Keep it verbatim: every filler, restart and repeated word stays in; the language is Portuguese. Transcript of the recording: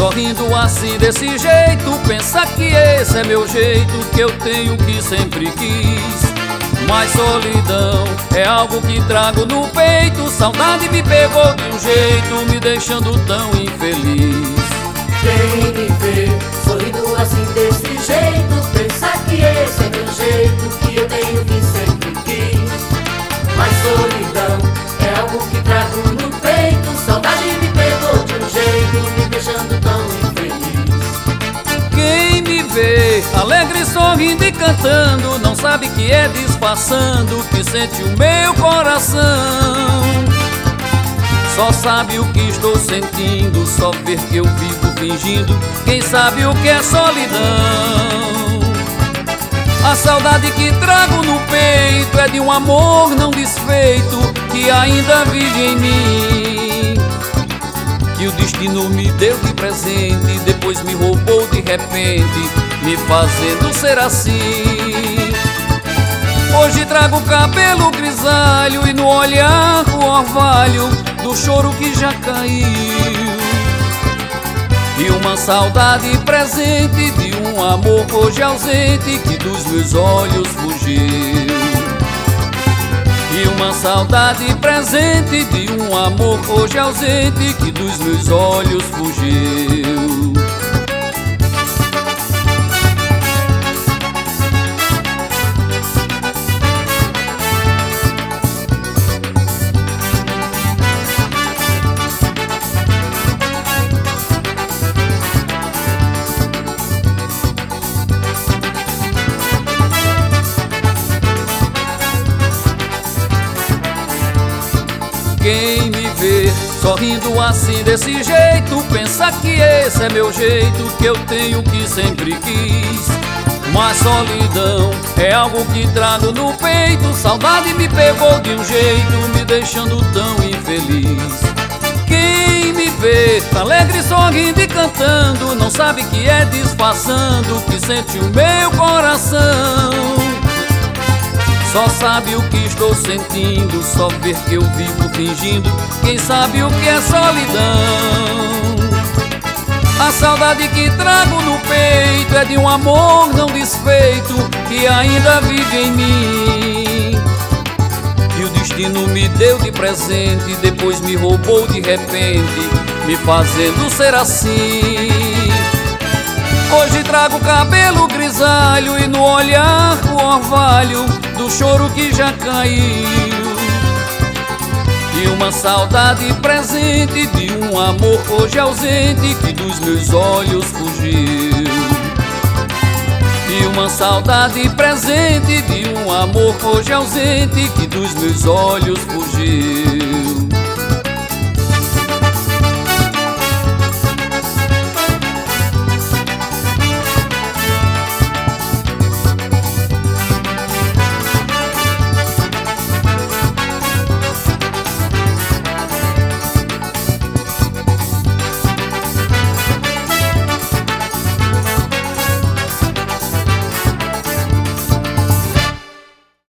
sorrindo assim desse jeito. Pensa que esse é meu jeito, que eu tenho que sempre quis. Mas solidão é algo que trago no peito. Saudade me pegou de um jeito, me deixando tão infeliz. Quem me vê sorrindo assim desse jeito, pensa que esse é meu jeito, que eu tenho que sempre quis. Mas solidão é algo que trago no peito. Saudade me pegou de um jeito, me deixando tão infeliz. Quem me vê alegre, sorrindo e cantando, não sabe que é disfarçando que sente o meu coração. Só sabe o que estou sentindo, só ver que eu vivo fingindo. Quem sabe o que é solidão? A saudade que trago no peito é de um amor não desfeito, que ainda vive em mim, que o destino me deu de presente, depois me roubou de repente, me fazendo ser assim. Hoje trago o cabelo grisalho e no olhar o orvalho do choro que já caiu, e uma saudade presente de um amor hoje ausente que dos meus olhos fugiu. E uma saudade presente de um amor hoje ausente que dos meus olhos fugiu. Quem me vê sorrindo assim desse jeito, pensa que esse é meu jeito, que eu tenho que sempre quis. Mas solidão é algo que trago no peito. Saudade me pegou de um jeito, me deixando tão infeliz. Quem me vê alegre, sorrindo e cantando, não sabe que é disfarçando que sente o meu coração. Só sabe o que estou sentindo, só ver que eu vivo fingindo. Quem sabe o que é solidão? A saudade que trago no peito é de um amor não desfeito, que ainda vive em mim, que o destino me deu de presente, depois me roubou de repente, me fazendo ser assim. Hoje trago o cabelo grisalho e no olhar o orvalho do choro que já caiu, e uma saudade presente de um amor hoje ausente que dos meus olhos fugiu. E uma saudade presente de um amor hoje ausente que dos meus olhos fugiu.